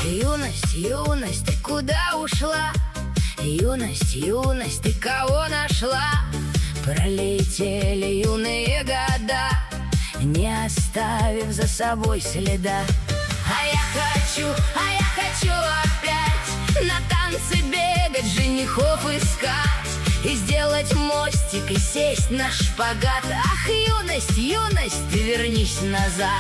Юность, юность, ты куда ушла? Юность, юность, ты кого нашла? Пролетели юные года, не оставив за собой следа. А я хочу опять на танцы бегать, женихов искать и сделать мостик, и сесть на шпагат. Ах, юность, юность, ты вернись назад.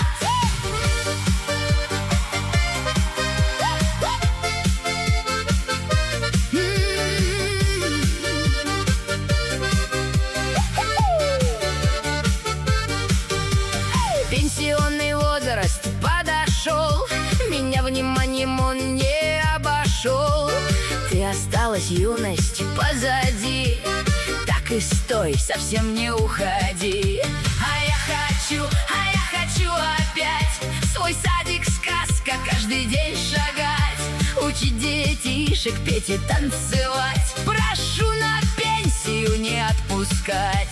Пенсионный возраст подошел, меня вниманием он не обошел. Ты осталась, юность, позади, так и стой, совсем не уходи. А я хочу опять свой садик, сказка, каждый день шагать, учить детишек петь и танцевать. Прошу на пенсию не отпускать.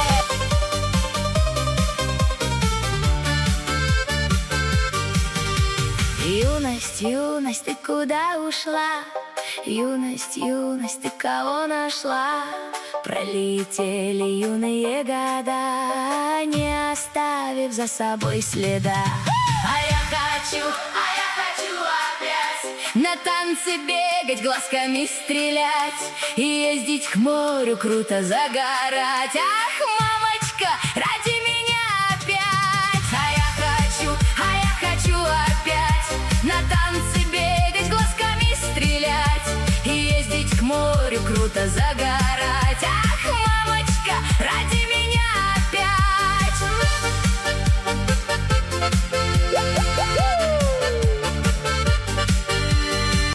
Юность, юность, ты куда ушла? Юность, юность, ты кого нашла? Пролетели юные года, не оставив за собой следа. А я хочу опять на танцы бегать, глазками стрелять и ездить к морю, круто загорать. Ах, мамочка,